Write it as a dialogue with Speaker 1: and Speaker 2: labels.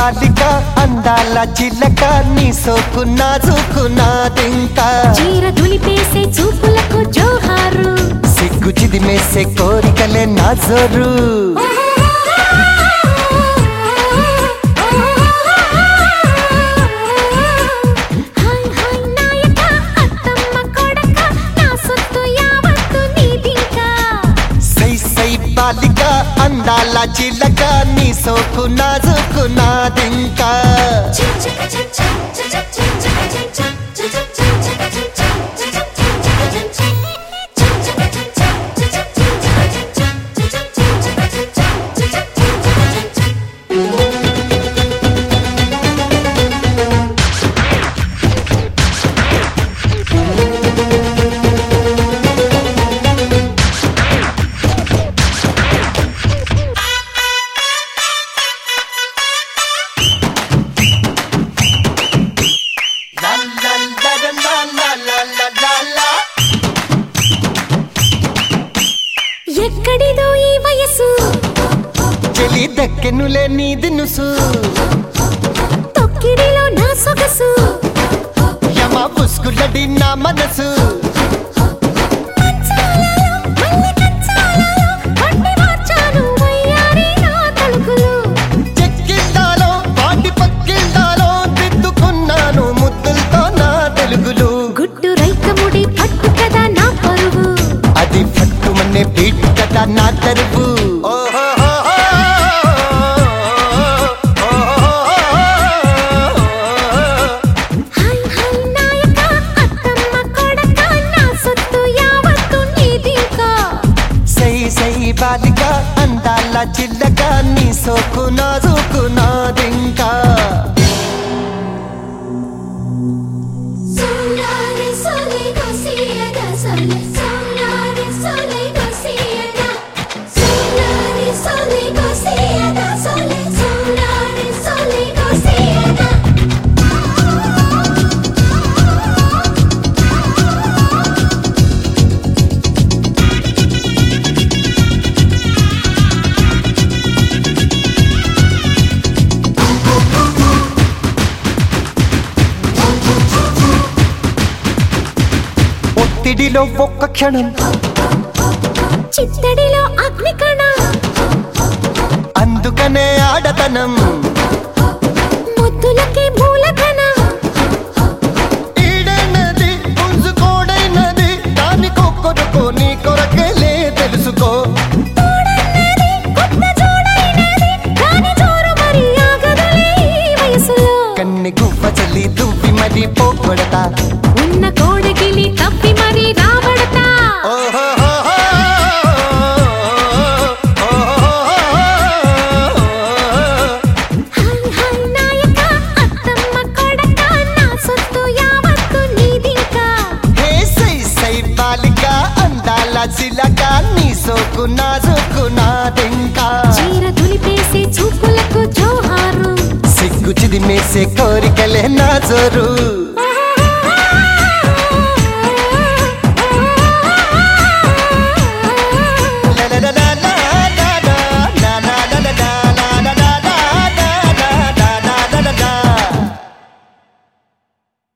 Speaker 1: బాలిక అందాల చిలక నీ సోకు నాజుకున్నాదింకా
Speaker 2: చీర దులిపేసే చూపులకు జోహారు
Speaker 1: సిగ్గు చిదిమేసే కోరికలే నా జోరు బాలిక అందాల చిలక నీ సోకు నాజుకున్నాదింకా
Speaker 2: ఎక్కడిదో ఈ వయసు
Speaker 1: చెలి దక్కెనులే నీ దినుసు
Speaker 2: తొక్కిడిలో నా సొగసు
Speaker 1: యమ పుస్కులడి నా మనసు చెక్కిల్దాలో పాటి పక్కిల్దాలో దిద్దుకున్నాను ముద్దులతో నా తెలుగులు
Speaker 2: గుట్టు రైకముడి పట్టు కదా నా పరువు
Speaker 1: అది పట్టుమనే బీటు కదా నా తరువు బాలిక అందాల చిల్లక నీ సోకు నాజుకున్నాదింకా ఒత్తిడిలో ఒక్క క్షణం
Speaker 2: చిత్తడిలో అగ్నికణం
Speaker 1: అందుకనే ఆడతనం
Speaker 2: ముద్దులకే మూలధనం
Speaker 1: ఈడైనది పుంజుకోడైనది దానికొక్కరుకో నీ కొరకేలే తెలుసుకో కన్నె గువ్వ చల్లి దువ్వి మరి పోగొడతా
Speaker 2: ఉన్న కోడగిలి తప్పి మరి రాబడతా అందాల చిలక నీ సోకు నాజుకున్నాదింకా చీర దులిపేసే చూపులకు జోహారు
Speaker 1: సిగ్గు చిదిమేసే కోరికలే నా జోరు